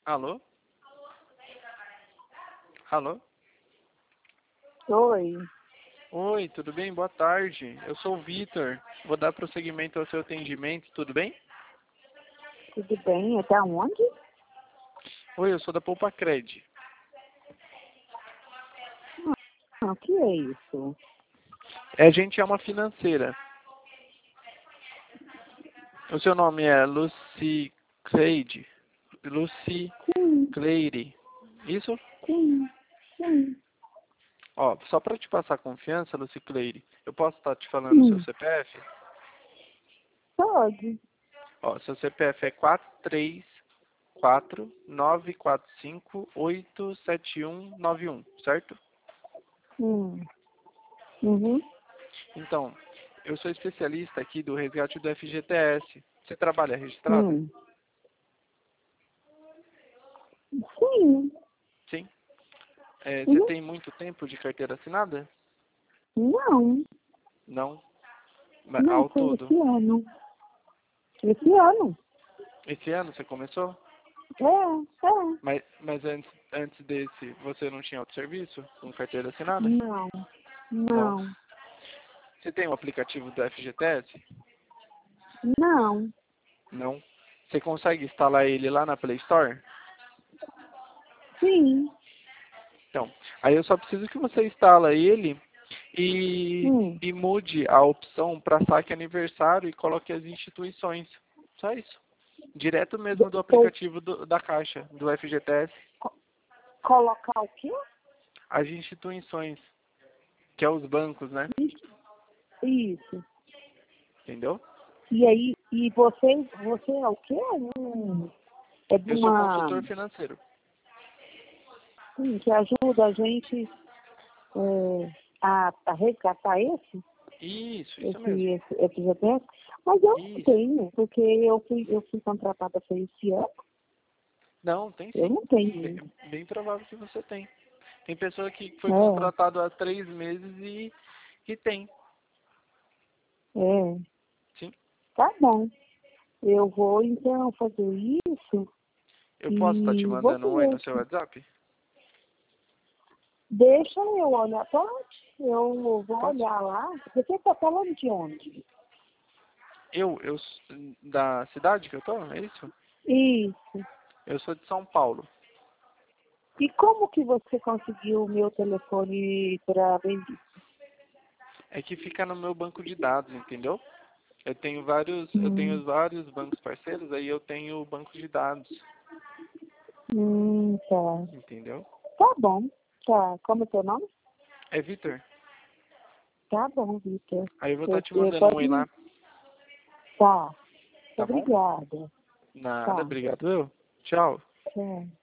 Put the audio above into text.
Alô? Alô? Oi, Oi, tudo bem? Boa tarde. Eu sou o Vitor. Vou dar prosseguimento ao seu atendimento, tudo bem? tudo bem? Até onde? Oi, eu sou da Poupa Cred. O que é isso? A gente é uma financeira. O seu nome é Lucy Cleide? Lucy Sim, Cleire. Isso? sim, sim. Ó, só para te passar confiança, Lucy Cleire, eu posso estar te falando o seu CPF? Pode. Ó, seu CPF é 434-945-87191, certo? Hum. Uhum. Então, eu sou especialista aqui do resgate do FGTS. Você trabalha registrado? Hum. Sim. Sim. Você Uhum. tem muito tempo de carteira assinada? Não, Não. não, Ao foi todo. esse ano. Esse ano. Esse ano você começou? É. Mas antes desse, você não tinha outro serviço com carteira assinada? Não, Não. não, Você tem o aplicativo do FGTS? não. Não. Você consegue instalar ele lá na Play Store? Sim. Então, aí eu só preciso que você instala ele e, Hum. e mude a opção para saque aniversário e coloque as instituições. Só isso. Direto mesmo do Depois, aplicativo da Caixa, do FGTS. colocar o quê? As instituições, que é os bancos, né? Isso. Entendeu? E aí, e você é o quê? É de Eu sou uma, consultor financeiro. que ajuda a gente a resgatar Isso mesmo. esse GPS. Mas eu não Isso. tenho, porque eu fui contratada para esse ano, Não, tem eu sim. não tenho. Bem provável que você tem. Tem pessoa que foi É, contratado há 3 meses e tem. é, Sim. tá bom. Eu vou então fazer isso Eu posso estar te e vou mandando um oi ver no seu aqui. WhatsApp? Deixa eu olhar, pode? Eu vou Posso? olhar lá. Você está falando de onde? Da cidade que eu tô, é isso? Isso. Eu sou de São Paulo. E como que você conseguiu o meu telefone para vender? É que fica no meu banco de dados, entendeu? Eu Hum, tenho vários bancos parceiros, aí eu tenho o banco de dados, tá. entendeu? Tá bom. Tá. Como é teu nome? É Vitor. Tá bom, Vitor. Aí eu vou estar te Eu mandando um oi pode. lá, Tá. tá bom? Obrigada. Nada, Tá. obrigado eu. Tchau. Tchau.